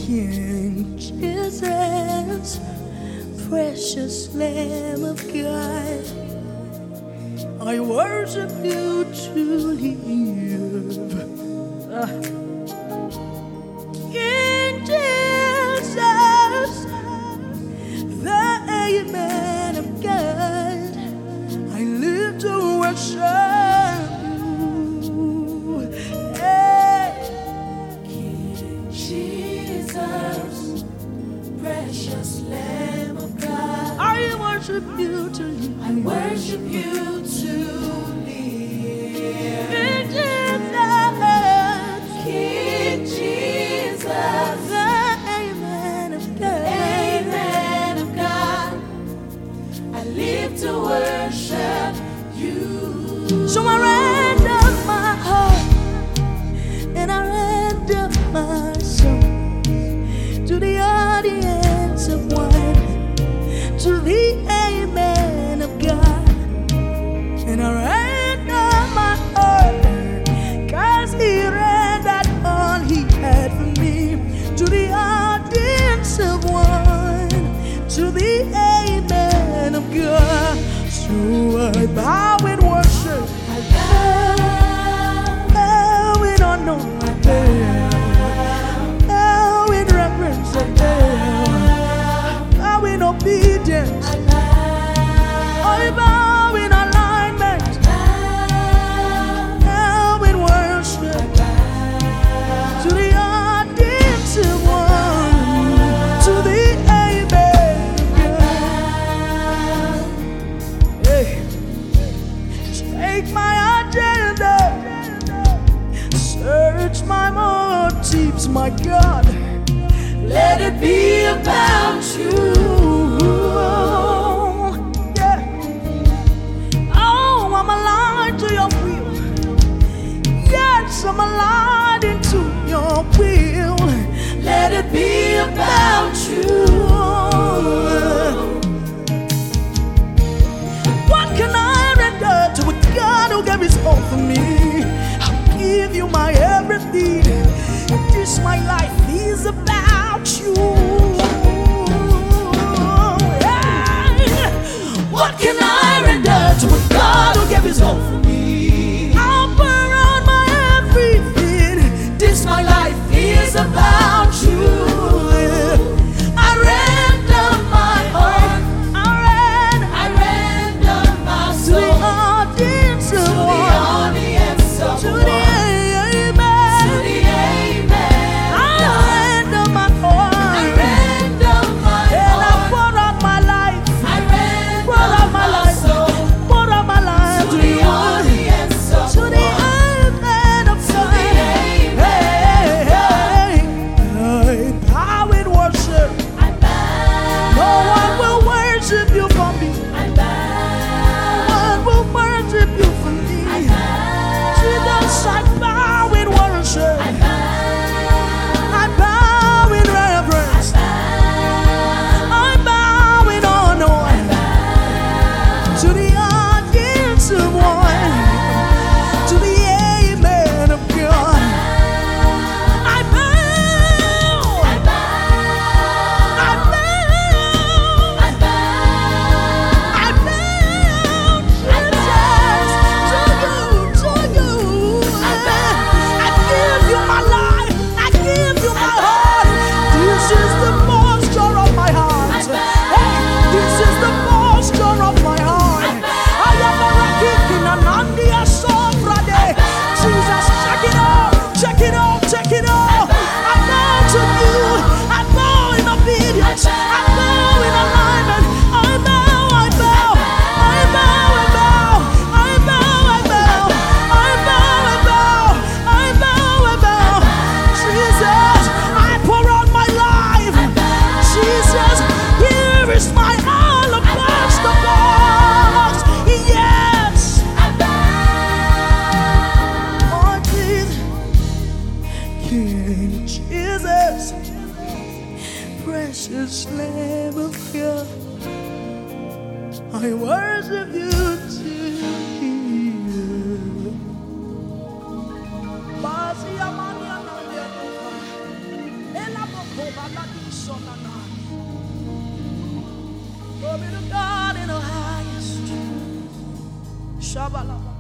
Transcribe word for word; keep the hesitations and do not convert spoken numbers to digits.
King Jesus, precious Lamb of God, I worship you to live. Ah. King Jesus, the Amen of God, I live to worship you. Hey. King Jesus, precious Lamb of God, I worship you to live. I worship you to live. King Jesus, King Jesus, the Amen of God, Amen of God, I live to worship you. So I render my heart and I render my soul to the audience of one, to the Amen of God. And I render my heart, cause he rendered all he had for me, to the audience of one, to the Amen of God. So I bow in worship, I bow, bow in honor, I bow, bow in reverence, I bow, bow in obedience, I bow, I bow in alignment, bow in worship, to the audience of one, to the Amen of God. Hey. Take my agenda, search my motives, my God. let it be about you. Yeah. Oh, I'm aligned to your will. Yes, I'm aligned into your will. Let it be about you. What can I render to a God who gave his all for me? I'll give you my everything. This my life is about you. Hey! What can I render to a God who gave his all for me? I'll burn out my everything. This my life is about you. I render my heart, I ran I render my to the soul audience to of the one, audience of to the one, to Amen. the Amen. I render my I heart, render my and I heart, pour out my life, I pour out render my my life, soul pour out my life to to the you, audience of to the one. Amen of God. the Amen Hey, hey, I bow in worship. I bow, No one will worship you for me. I bow, One will worship you for me. Jesus, I bow in worship. I bow, I bow in reverence. I bow in honor to the audience of one, to the Amen of God. I bow, I bow, I bow, I bow, I bow, Jesus, to you, to you. I give you my life, I give you my heart. This is the posture of my heart. Hey, this is the posture of my heart. I am a rocket in an Andia Sobrade. Jesus, check it out, check it out, check it out. I bow to you, I bow in obedience, I bow in alignment. I bow, I bow, I bow, I bow, I bow, I bow, I bow, I bow, I bow, I bow. Jesus, I pour out my life. Jesus, here is my alabaster box. Yes, I bow. oh Jesus, King Jesus, precious Lamb of God, I worship you to you. Basi amani anambia, ela boko Glory to God in the highest. Shabbat.